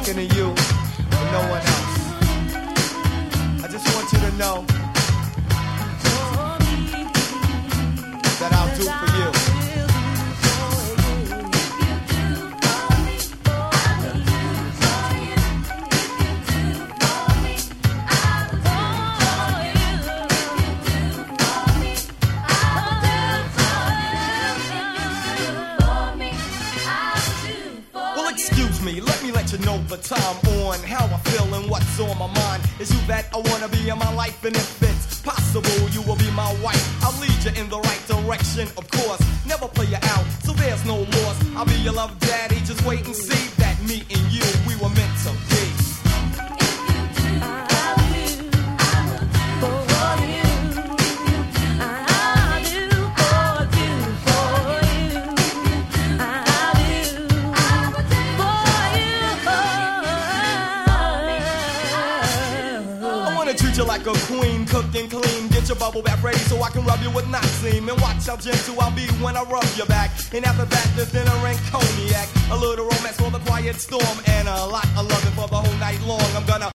thinking of you and no one else. I just want you to know that I'll do for you. Let me let you know the time on how I feel and what's on my mind. Is you that I wanna be in my life, and if it's possible, you will be my wife. I'll lead you in the right direction, of course. Never play you out, so there's no loss. I'll be your love daddy, just wait and see that me and you, we were meant to be. Treat you like a queen, cook and clean. Get your bubble bath ready so I can rub you with Noxine. And watch how gentle I'll be when I rub your back. And after that, there's dinner and cognac. A little romance for the quiet storm, and a lot of loving for the whole night long. I'm gonna